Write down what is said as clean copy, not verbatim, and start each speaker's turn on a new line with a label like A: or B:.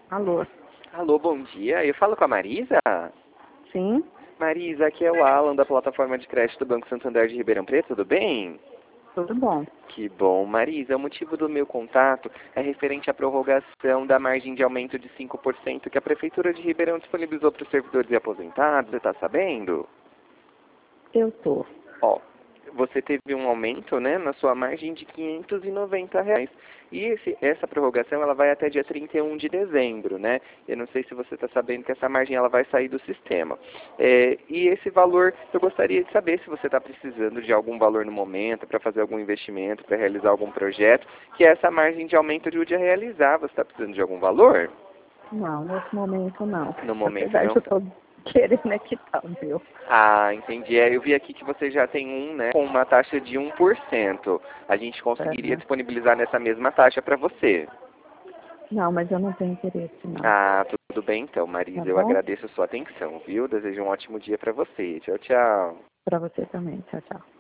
A: Alô?
B: Alô, bom dia. Eu falo com a Marisa?
A: Sim?
B: Marisa, aqui é o Alan da plataforma de crédito do Banco Santander de Ribeirão Preto, tudo bem?
A: Tudo bom.
B: Que bom. Marisa, o motivo do meu contato é referente à prorrogação da margem de aumento de 5% que a Prefeitura de Ribeirão disponibilizou para os servidores e aposentados, você está sabendo?
A: Eu tô.
B: Ó, você teve um aumento, né, na sua margem de R$ 590. E essa prorrogação ela vai até dia 31 de dezembro, né? Eu não sei se você está sabendo que essa margem ela vai sair do sistema. E esse valor, eu gostaria de saber se você está precisando de algum valor no momento, para fazer algum investimento, para realizar algum projeto, que essa margem de aumento ajude a realizar. Você está precisando de algum valor?
A: Não, nesse momento não.
B: No momento
A: Apesar
B: não
A: de eu
B: está.
A: tô querendo é quitar o meu.
B: Ah, entendi. Eu vi aqui que você já tem um, né, com uma taxa de 1%. A gente conseguiria
A: Aham.
B: disponibilizar nessa mesma taxa para você.
A: Não, mas eu não tenho interesse, não.
B: Ah, tudo bem então,
A: Tá
B: Marisa. Eu
A: bom?
B: agradeço a sua atenção, viu? Desejo um ótimo dia para você. Tchau, tchau.
A: Pra você também. Tchau, tchau.